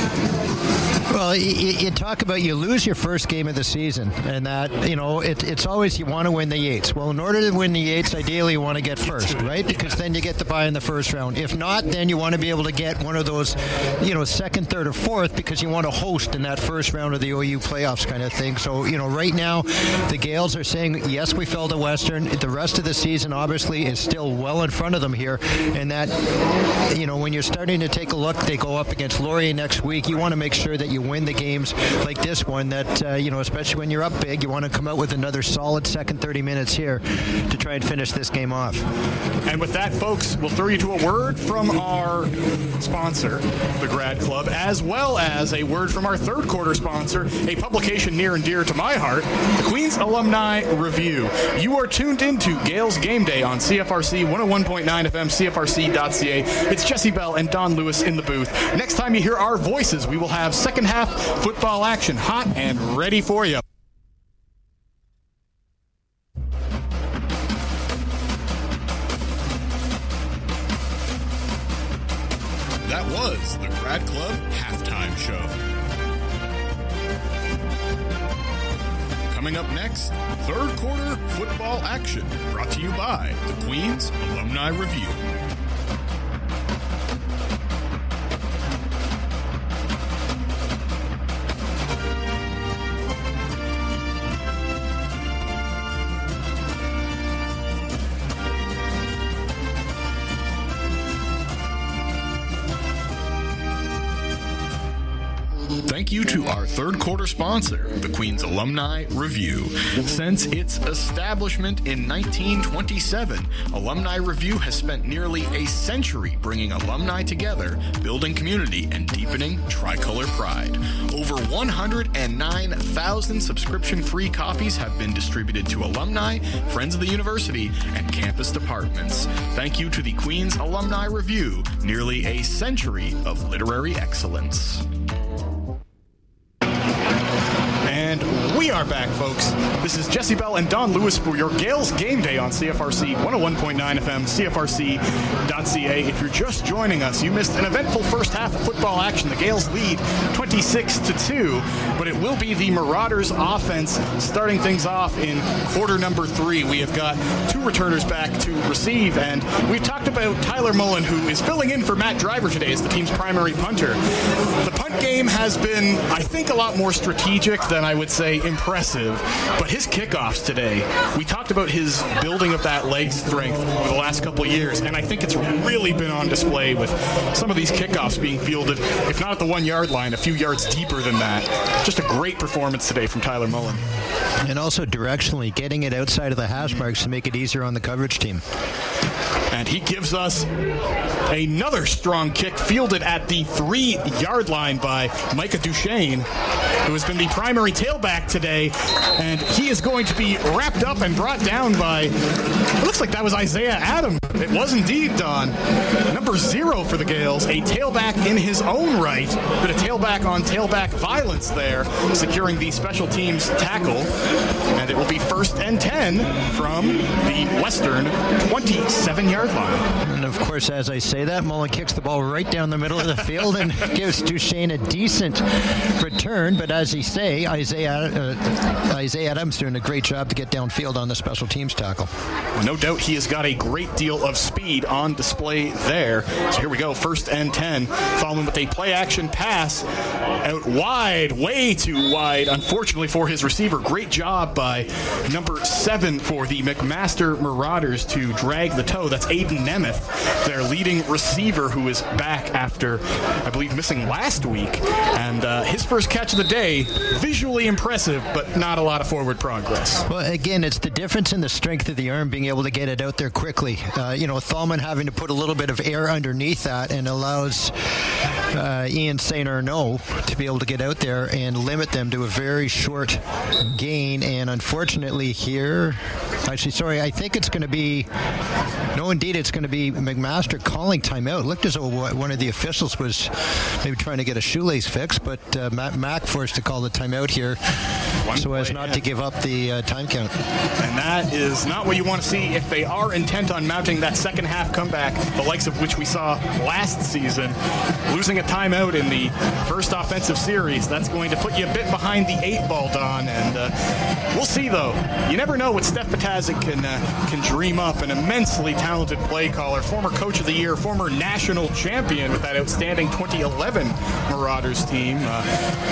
Well, you, you talk about you lose your first game of the season, and that, you know, it, it's always you want to win the Yates. Well, in order to win the Yates, ideally you want to get first, right? Because then you get the bye in the first round. If not, then you want to be able to get one of those, you know, second, third, or fourth, because you want to host in that first round of the O U playoffs kind of thing. So, you know, right now, the Gales are saying, yes, we fell to Western. The rest of the season, obviously, is still well in front of them here. And that, you know, when you're starting to take a look, they go up against Laurier next week. You want to make sure that you win the games like this one, that, uh, you know, especially when you're up big, you want to come out with another solid second thirty minutes here to try and finish this game off.
And with that, folks, we'll throw you to a word from our sponsor, the Grad Club, as well as a word from our third quarter sponsor, a publication near and dear to my heart, the Queens Alumni Review. You are tuned into Gales Game Day on C F R C one oh one point nine F M, C F R C dot C A. It's Jesse Bell and Don Lewis in the booth. Next time you hear our voices, we will have second half football action hot and ready for you.
That was the Grad Club Halftime Show. Coming up next, third quarter football action, brought to you by the Queens Alumni Review. Thank you to our third quarter sponsor, the Queens Alumni Review. Since its establishment in nineteen twenty-seven, Alumni Review has spent nearly a century bringing alumni together, building community, and deepening tricolor pride. Over one hundred nine thousand subscription-free copies have been distributed to alumni, friends of the university, and campus departments. Thank you to the Queens Alumni Review, nearly a century of literary excellence.
And We are back, folks. This is Jesse Bell and Don Lewis for your Gales Game Day on C F R C one oh one point nine F M, C F R C dot C A. If you're just joining us, you missed an eventful first half of football action. The Gales lead twenty-six to two, but it will be the Marauders offense starting things off in quarter number three. We have got two returners back to receive, and we've talked about Tyler Mullen, who is filling in for Matt Driver today as the team's primary punter. The punt game has been, I think, a lot more strategic than I would say impressive, but his kickoffs today, we talked about his building of that leg strength over the last couple of years, and I think it's really been on display with some of these kickoffs being fielded, if not at the one-yard line, a few yards deeper than that. Just a great performance today from Tyler Mullen.
And also directionally, getting it outside of the hash marks to make it easier on the coverage team.
And he gives us another strong kick fielded at the three-yard line by Micah Duchesne, who has been the primary tailback today. And he is going to be wrapped up and brought down by, it looks like that was Isaiah Adams. It was indeed, Don. Number zero for the Gales, a tailback in his own right, but a tailback on tailback violence there, securing the special teams tackle. And it will be first and ten from the Western twenty-seven-yard line.
And of course, as I say that, Mullen kicks the ball right down the middle of the field and gives Duchesne a decent return. But as he say, Isaiah uh, Isaiah Adams doing a great job to get downfield on the special teams tackle.
No doubt he has got a great deal of speed on display there. So here we go, first and ten, following with a play-action pass out wide, way too wide, unfortunately for his receiver. Great job by number seven for the McMaster Marauders to drag the toe. That's Aiden Nemeth, their leading receiver, who is back after, I believe, missing last week. And uh, his first catch of the day, visually impressive, but not a lot of forward progress.
Well, again, it's the difference in the strength of the arm, being able to get it out there quickly. Uh, you know, Thalman having to put a little bit of air underneath that and allows uh, Ian Saint Arnaud to be able to get out there and limit them to a very short gain. And unfortunately here, actually, sorry, I think it's going to be, no, indeed, it's going to be McMaster calling timeout. It looked as though one of the officials was maybe trying to get a shoelace fixed, but uh, Matt Mack forced to call the timeout here one so as not ahead. to give up the uh, time count.
And that is not what you want to see if they are intent on mounting that second half comeback, the likes of which we saw last season. Losing a timeout in the first offensive series, that's going to put you a bit behind the eight ball, Don, and uh, we'll see, though. You never know what Steph Patazic can, uh, can dream up. An immensely talented play caller, former coach of the year, former national champion with that outstanding twenty eleven Marauders team. Uh,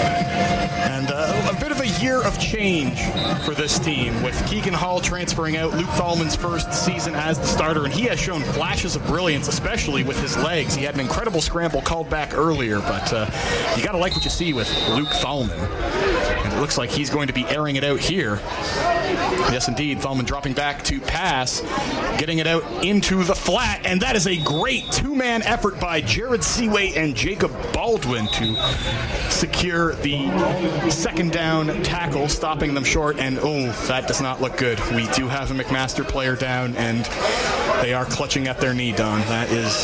and uh, a bit of a year of change for this team, with Keegan Hall transferring out, Luke Thalman's first season as the starter, and he has shown flashes of brilliance, especially with his legs. He had an incredible scramble called back earlier, but uh, you got to like what you see with Luke Thalman. And it looks like he's going to be airing it out here. Yes, indeed. Thalman dropping back to pass, getting it out into the flat, and that is a great two-man effort by Jared Seaway and Jacob Baldwin to secure the second down tackle, stopping them short, and oh, that does not look good. We do have a McMaster player down, and they are clutching at their knee, Don. That is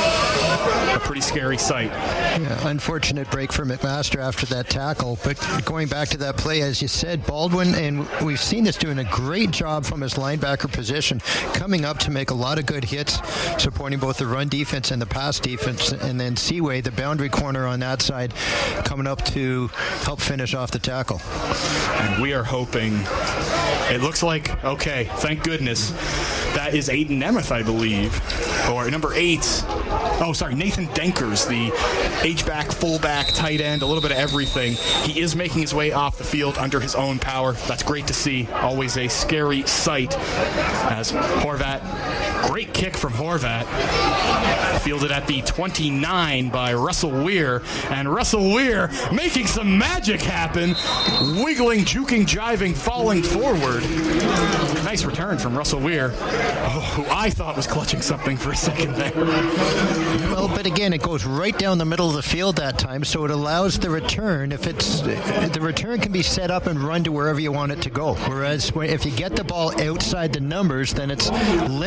a pretty scary sight.
Yeah, unfortunate break for McMaster after that tackle, but going back to that play, as you said, Baldwin, and we've seen this doing a great job from his linebacker position, coming up to make a lot of good hits, supporting both the run defense and the pass defense, and then Seaway, the boundary corner on that side, coming up to help finish off the tackle.
And we are hoping, it looks like, okay, thank goodness, that is Aiden Nemeth, I believe, or number eight. Oh, sorry, Nathan Denkers, the H-back, fullback, tight end, a little bit of everything. He is making his way off the field under his own power. That's great to see. Always a scary sight as Horvat, great kick from Horvat, fielded at the twenty-nine by Russell Weir, and Russell Weir making some magic happen, wiggling, juking, jiving, falling forward. Nice return from Russell Weir, oh, who I thought was clutching something for a second there.
Well, but again, it goes right down the middle of the field that time, so it allows the return. If it's the return can be set up and run to wherever you want it to go. Whereas if you get the ball outside the numbers, then it's limiting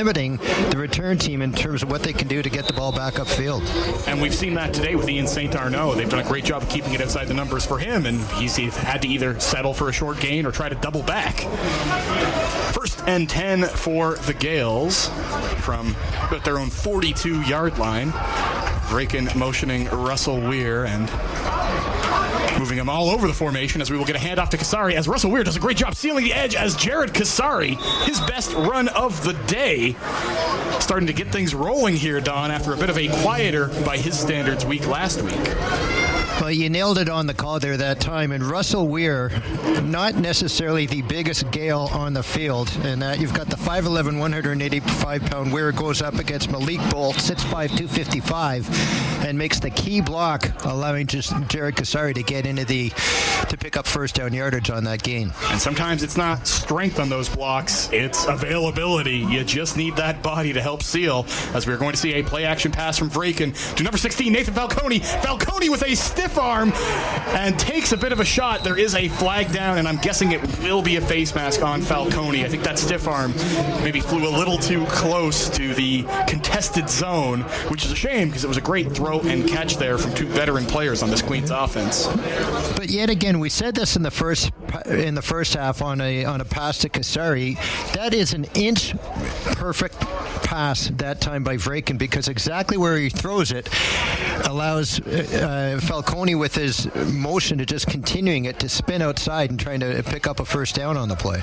the return team in terms of what they can do to get the ball back upfield.
And we've seen that today with Ian Saint Arnaud. They've done a great job of keeping it outside the numbers for him, and he's had to either settle for a short gain or try to double back. First and ten for the Gales from about their own forty-two-yard line. Vraken motioning Russell Weir and moving him all over the formation as we will get a handoff to Kasari as Russell Weir does a great job sealing the edge as Jared Kasari, his best run of the day, starting to get things rolling here, Don, after a bit of a quieter, by his standards, week last week.
Well, you nailed it on the call there that time. And Russell Weir, not necessarily the biggest Gale on the field. And that you've got the five eleven, one eighty-five pound Weir goes up against Malik Bolt, six five, two fifty-five, and makes the key block, allowing just Jared Kasari to get into the, to pick up first down yardage on that gain.
And sometimes it's not strength on those blocks, it's availability. You just need that body to help seal, as we're going to see a play action pass from Vraken to number sixteen, Nathan Falcone. Falcone with a stiff arm and takes a bit of a shot. There is a flag down, and I'm guessing it will be a face mask on Falcone. I think that stiff arm maybe flew a little too close to the contested zone, which is a shame because it was a great throw and catch there from two veteran players on this Queens offense.
But yet again, we said this in the first in the first half on a on a pass to Kasari. That is an inch perfect pass that time by Vraken, because exactly where he throws it allows uh, Falcone with his motion to just continuing it to spin outside and trying to pick up a first down on the play.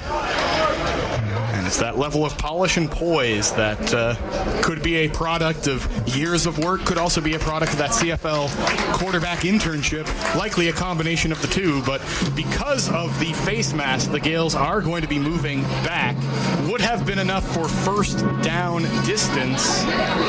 And it's that level of polish and poise that uh, could be a product of years of work, could also be a product of that C F L quarterback internship, likely a combination of the two. But because of the face mask, the Gales are going to be moving back. Would have been enough for first down distance.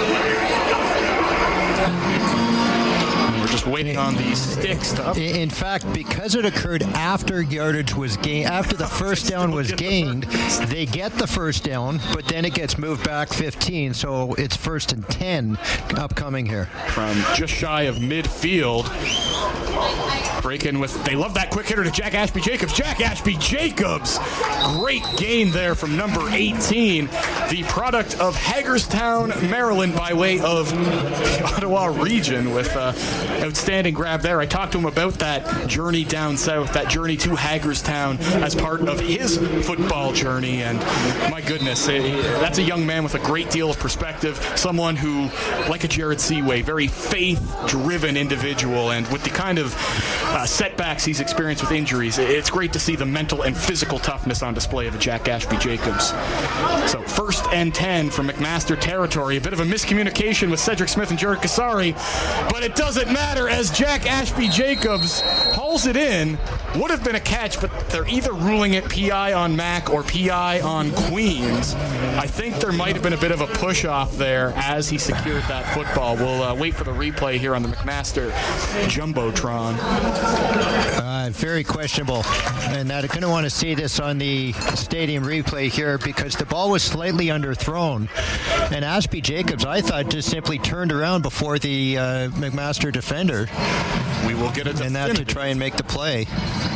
We're just waiting on these sticks to up.
In fact, because it occurred after yardage was gained, after the first down was gained, they get the first down, but then it gets moved back fifteen, so it's first and ten upcoming here.
From just shy of midfield. Breaking with, they love that quick hitter to Jack Ashby Jacobs. Jack Ashby Jacobs, great gain there from number eighteen, the product of Hagerstown, Maryland, by way of the Ottawa region, with uh, outstanding grab there. I talked to him about that journey down south, that journey to Hagerstown as part of his football journey, and my goodness, it, that's a young man with a great deal of perspective, someone who, like a Jared Seaway, very faith-driven individual, and with the kind of uh, setbacks he's experienced with injuries, it's great to see the mental and physical toughness on display of a Jack Ashby Jacobs. So first and ten from McMaster territory, a bit of a miscommunication with Cedric Smith and Jared Kasari, but it doesn't matter as Jack Ashby Jacobs hauls it in. Would have been a catch, but they're either ruling it P I on Mac or P I on Queens. I think there might have been a bit of a push-off there as he secured that football. We'll uh, wait for the replay here on the McMaster Jumbotron.
Uh, very questionable, and I couldn't want to see this on the stadium replay here because the ball was slightly underthrown, and Ashby Jacobs, I thought, just simply turned around before the uh, McMaster defender.
We will get it,
and that to try and make the play.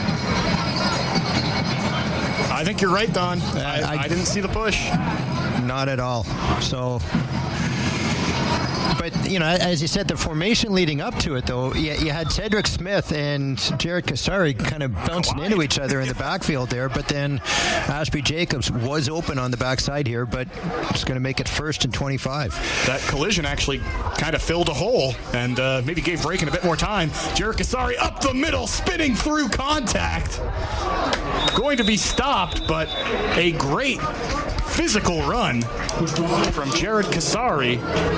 I think you're right, Don. I, I, I didn't see the push.
Not at all. So. But, you know, as you said, the formation leading up to it, though, you, you had Cedric Smith and Jared Kasari kind of bouncing Collide. into each other in the backfield there. But then Ashby Jacobs was open on the backside here, but it's going to make it first and twenty-five.
That collision actually kind of filled a hole and uh, maybe gave Vraken a bit more time. Jared Kasari up the middle, spinning through contact. Going to be stopped, but a great physical run from Jared Kasari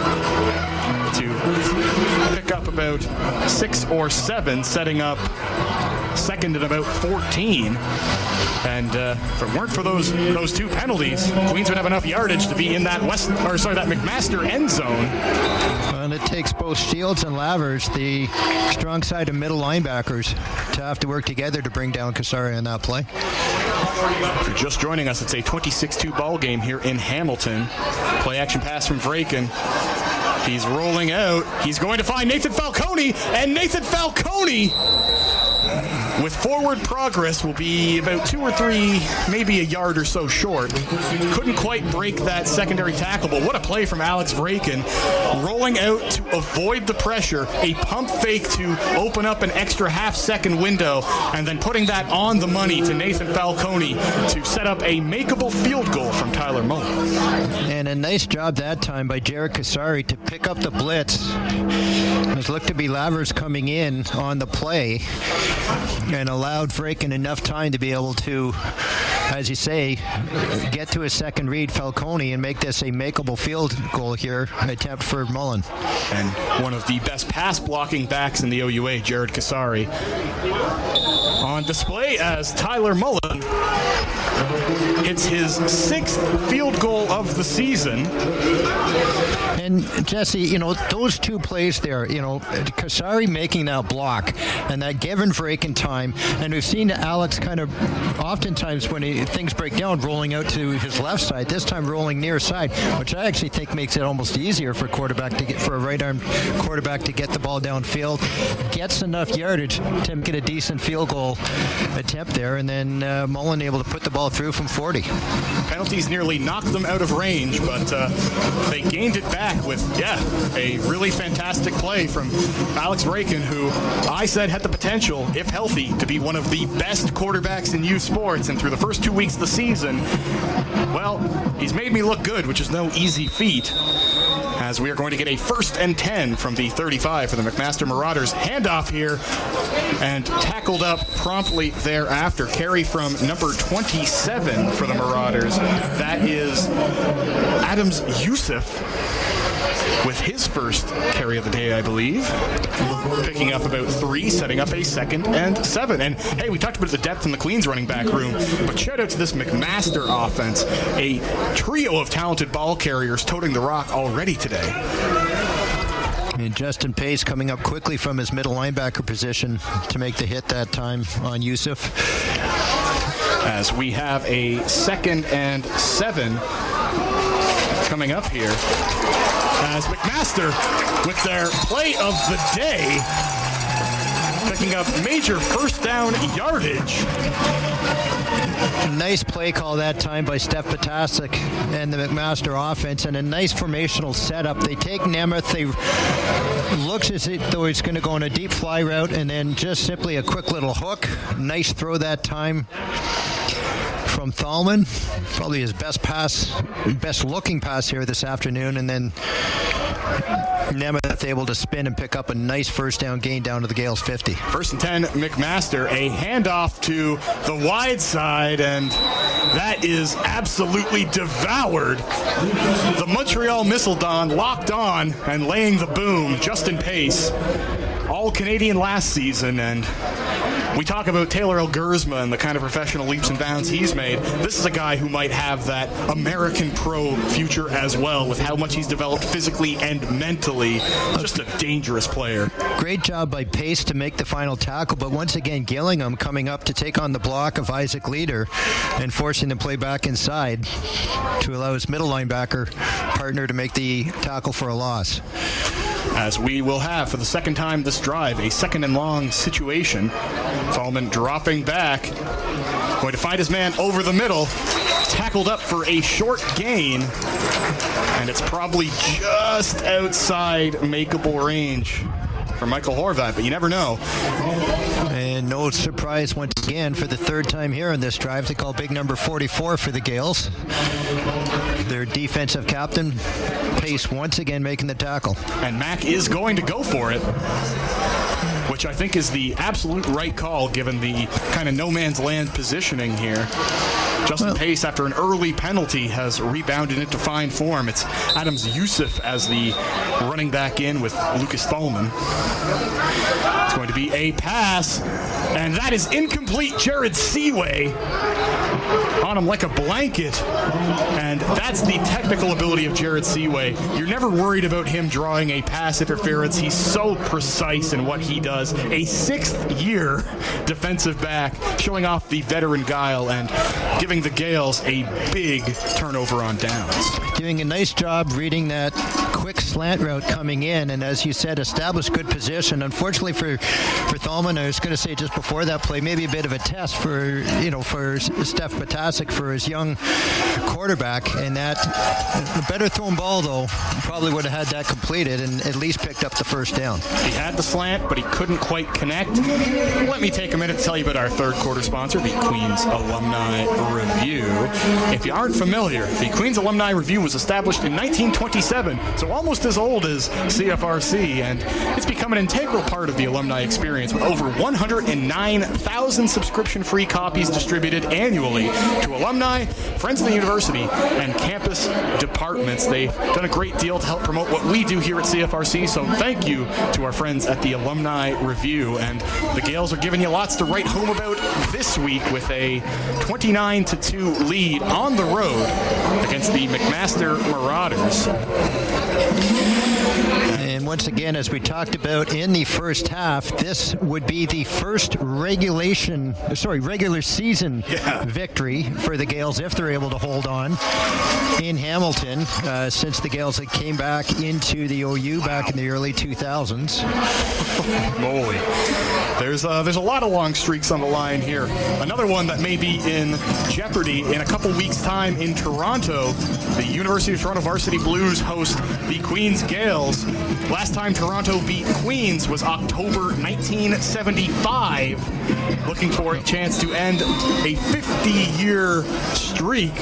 to pick up about six or seven, setting up second at about fourteen. And uh, if it weren't for those those two penalties, Queens would have enough yardage to be in that west or sorry that McMaster end zone.
And it takes both Shields and Lavers, the strong side of middle linebackers, to have to work together to bring down Kasari on that play.
If you're just joining us, it's a twenty-six two ball game here in Hamilton. Play action pass from Vraken. He's rolling out. He's going to find Nathan Falcone, and Nathan Falcone with forward progress, will be about two or three, maybe a yard or so short. Couldn't quite break that secondary tackle, but what a play from Alex Vraken, rolling out to avoid the pressure, a pump fake to open up an extra half-second window, and then putting that on the money to Nathan Falcone to set up a makeable field goal from Tyler Mullen.
And a nice job that time by Jared Kasari to pick up the blitz. It looked to be Lavers coming in on the play and allowed Vraken enough time to be able to, as you say, get to a second read, Falcone, and make this a makeable field goal here, attempt for Mullen.
And one of the best pass blocking backs in the O U A, Jared Kasari, on display as Tyler Mullen hits his sixth field goal of the season.
And Jesse, you know, those two plays there, you know, Kasari making that block and that given Vraken time, and we've seen Alex kind of oftentimes when he, things break down, rolling out to his left side, this time rolling near side, which I actually think makes it almost easier for quarterback to get, for a right arm quarterback to get the ball downfield, gets enough yardage to get a decent field goal attempt there, and then uh, Mullen able to put the ball through from forty.
Penalties nearly knocked them out of range, but uh, they gained it back with, yeah, a really fantastic play from Alex Vraken, who I said had the potential, if healthy, to be one of the best quarterbacks in youth sports. And through the first two weeks of the season, well, he's made me look good, which is no easy feat, as we are going to get a first and ten from the thirty-five for the McMaster Marauders. Handoff here and tackled up promptly thereafter. Carry from number twenty-seven for the Marauders. That is Adams Youssef with his first carry of the day, I believe. Picking up about three, setting up a second and seven. And hey, we talked about the depth in the Queens running back room, but shout out to this McMaster offense. A trio of talented ball carriers toting the rock already today.
And Justin Pace coming up quickly from his middle linebacker position to make the hit that time on Youssef.
As we have a second and seven coming up here, as McMaster, with their play of the day, picking up major first down yardage.
Nice play call that time by Steph Potasic and the McMaster offense, and a nice formational setup. They take Nemeth. They looks as though he's going to go on a deep fly route, and then just simply a quick little hook. Nice throw that time from Thalman, probably his best pass, best looking pass here this afternoon, and then Nemeth able to spin and pick up a nice first down gain down to the Gales fifty.
First and ten, McMaster, a handoff to the wide side, and that is absolutely devoured. The Montreal Missile Don locked on and laying the boom. Justin Pace, all Canadian last season, and we talk about Taylor Elgersma and the kind of professional leaps and bounds he's made. This is a guy who might have that American pro future as well, with how much he's developed physically and mentally. Just a dangerous player.
Great job by Pace to make the final tackle, but once again, Gillingham coming up to take on the block of Isaac Leader and forcing the play back inside to allow his middle linebacker partner to make the tackle for a loss.
As we will have, for the second time this drive, a second and long situation. Thalman dropping back, going to find his man over the middle, tackled up for a short gain, and it's probably just outside makeable range for Michael Horvat, but you never know.
And no surprise once again for the third time here on this drive, they call big number forty-four for the Gales. Their defensive captain, Pace, once again making the tackle.
And Mack is going to go for it, which I think is the absolute right call given the kind of no man's land positioning here. Justin well, Pace, after an early penalty, has rebounded into fine form. It's Adams Youssef as the running back in with Lucas Thalman. It's going to be a pass, and that is incomplete. Jared Seaway on him like a blanket, and that's the technical ability of Jared Seaway. You're never worried about him drawing a pass interference. He's so precise in what he does. A sixth-year defensive back, showing off the veteran guile and giving the Gales a big turnover on downs.
Doing a nice job reading that quick slant route coming in, and as you said, established good position. Unfortunately for for Thalman, I was going to say just before that play, maybe a bit of a test for you know for Steph Potasic, for his young quarterback, and that a better thrown ball though probably would have had that completed and at least picked up the first down.
He had the slant, but he couldn't quite connect. Let me take a minute to tell you about our third quarter sponsor, the Queens Alumni Review. If you aren't familiar, the Queens Alumni Review was established in nineteen twenty-seven, so almost as old as C F R C, and it's become an integral part of the alumni experience with over one hundred nine thousand subscription-free copies distributed annually to alumni, friends of the university, and campus departments. They've done a great deal to help promote what we do here at C F R C, so thank you to our friends at the Alumni Review. And the Gales are giving you lots to write home about this week with a twenty-nine to two lead on the road against the McMaster Marauders.
And once again, as we talked about in the first half, this would be the first regulation, sorry, regular season yeah. victory for the Gales if they're able to hold on in Hamilton uh, since the Gales had came back into the O U back in the early two thousands.
Moly. There's uh, there's a lot of long streaks on the line here. Another one that may be in jeopardy in a couple weeks' time in Toronto. The University of Toronto Varsity Blues host the Queens Gales. Last time Toronto beat Queens was October nineteen seventy-five. Looking for a chance to end a fifty-year streak.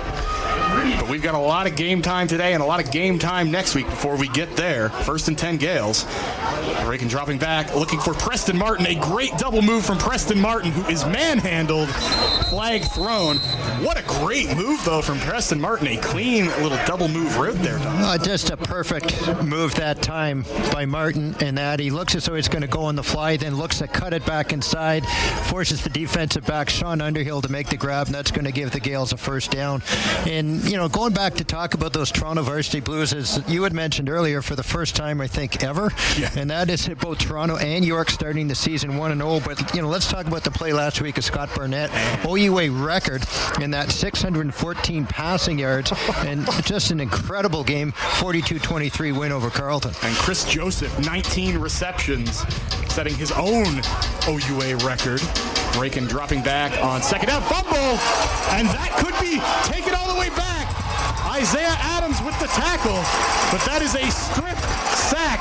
But we've got a lot of game time today and a lot of game time next week before we get there. First and ten Gales. Reagan dropping back, looking for Preston Martin. A great double move from Preston Martin, who is manhandled. Flag thrown. What a great move, though, from Preston Martin. A clean little double move route there, Don.
Uh, just a perfect move that time by Martin, and that he looks as though he's going to go on the fly, then looks to cut it back inside, forces the defensive back, Sean Underhill, to make the grab, and that's going to give the Gales a first down. And, you know, going back to talk about those Toronto Varsity Blues, as you had mentioned earlier, for the first time, I think, ever, yeah. and that is both Toronto and York starting the season one and oh. But, you know, let's talk about the play last week of Scott Barnett. O U A record in that six hundred fourteen passing yards, and just an incredible game, forty-two twenty-three win over Carleton.
And Chris Joseph, nineteen receptions, setting his own O U A record. Braken dropping back on second down, fumble, and that could be taken all the way back. Isaiah Adams with the tackle, but that is a strip sack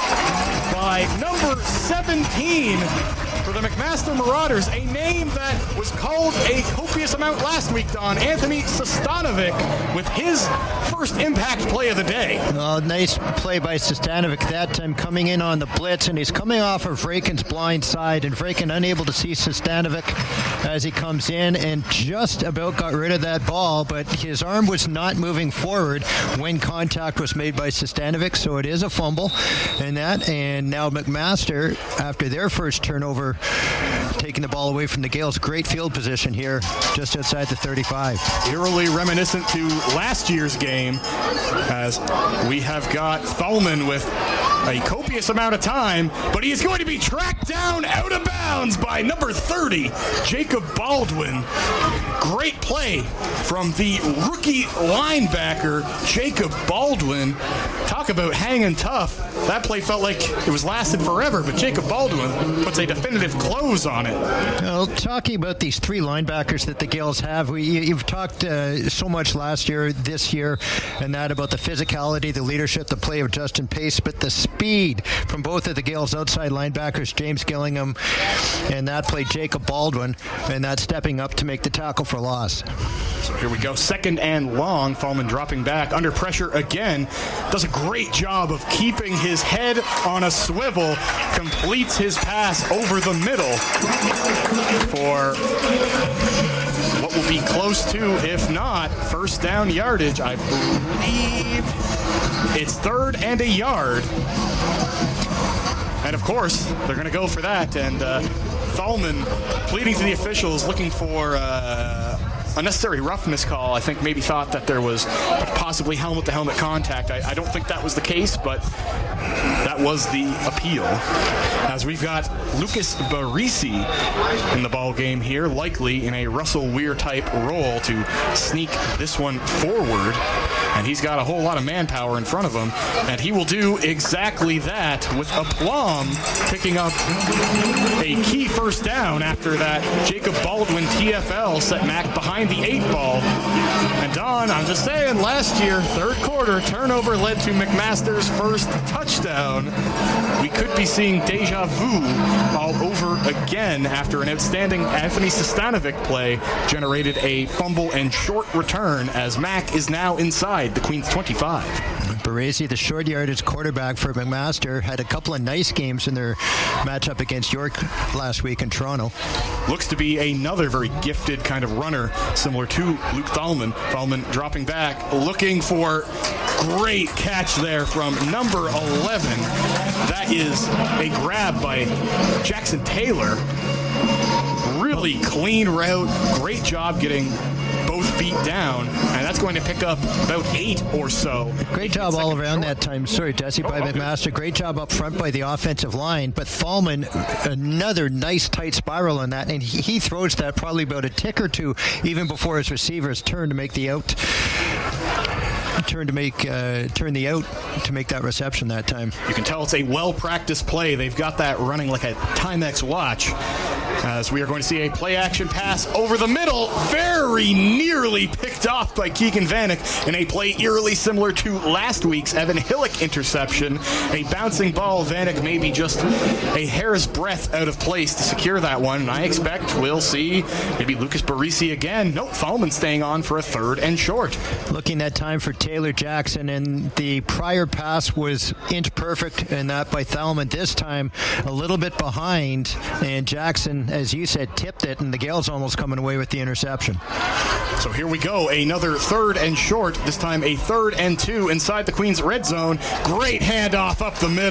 by number seventeen for the McMaster Marauders, a name that was called a copious amount last week, Don. Anthony Sostanovic with his first impact play of the day.
Oh, nice play by Sostanovic that time, coming in on the blitz, and he's coming off of Vraken's blind side, and Vraken unable to see Sostanovic as he comes in and just about got rid of that ball, but his arm was not moving forward when contact was made by Sostanovic, so it is a fumble. And that, and now McMaster, after their first turnover, taking the ball away from the Gales. Great field position here, just outside the thirty-five.
Eerily reminiscent to last year's game, as we have got Thalman with a copious amount of time, but he is going to be tracked down out of bounds by number thirty, Jacob Baldwin. Great play from the rookie linebacker, Jacob Baldwin. Talk about hanging tough. That play felt like it was lasted forever, but Jacob Baldwin puts a definitive close on it.
Well, talking about these three linebackers that the Gales have, we, you've talked uh, so much last year, this year, and that about the physicality, the leadership, the play of Justin Pace, but the speed from both of the Gales outside linebackers, James Gillingham, and that play Jacob Baldwin, and that stepping up to make the tackle for loss.
So here we go, second and long. Thalman dropping back under pressure again. Does a great job of keeping his head on a swivel. Completes his pass over the middle for what will be close to, if not, first down yardage. I believe it's third and a yard. And of course, they're going to go for that. And uh, Thalman pleading to the officials, looking for uh, unnecessary roughness call. I think maybe thought that there was possibly helmet-to-helmet contact. I, I don't think that was the case, but that was the appeal. As we've got Lucas Barisi in the ball game here, likely in a Russell Weir type role to sneak this one forward. and he's got a whole lot of manpower in front of him, and he will do exactly that with aplomb, picking up a key first down after that Jacob Baldwin T F L set Mac behind the eight ball. And Don, I'm just saying, last year, third quarter, turnover led to McMaster's first touchdown. We could be seeing deja vu all over again after an outstanding Anthony Sestanovic play generated a fumble and short return as Mac is now inside the Queens twenty-five.
Baresi, the short yardage quarterback for McMaster, had a couple of nice games in their matchup against York last week in Toronto.
Looks to be another very gifted kind of runner, similar to Luke Thalman. Thalman dropping back, looking for great catch there from number eleven. That is a grab by Jackson Taylor. Really clean route. Great job getting both feet down, and that's going to pick up about eight or so.
Great job all around that time. Sorry, Jesse, by oh, okay. McMaster. Great job up front by the offensive line, but Thalman, another nice tight spiral on that, and he, he throws that probably about a tick or two even before his receivers turn to make the out. Turn to make uh, turn the out to make that reception that time.
You can tell it's a well-practiced play. They've got that running like a Timex watch. As we are going to see a play-action pass over the middle, very nearly picked off by Keegan Vanek in a play eerily similar to last week's Evan Hillick interception. A bouncing ball, Vanek maybe just a hair's breadth out of place to secure that one, and I expect we'll see maybe Lucas Baresi again. Nope, Thalman staying on for a third and short.
Looking at time for Taylor Jackson, and the prior pass was inch perfect, and that by Thalman. This time a little bit behind, and Jackson, as you said, tipped it, and the Gales almost coming away with the interception.
So here we go, another third and short, this time a third and two inside the Queens red zone. Great handoff up the middle.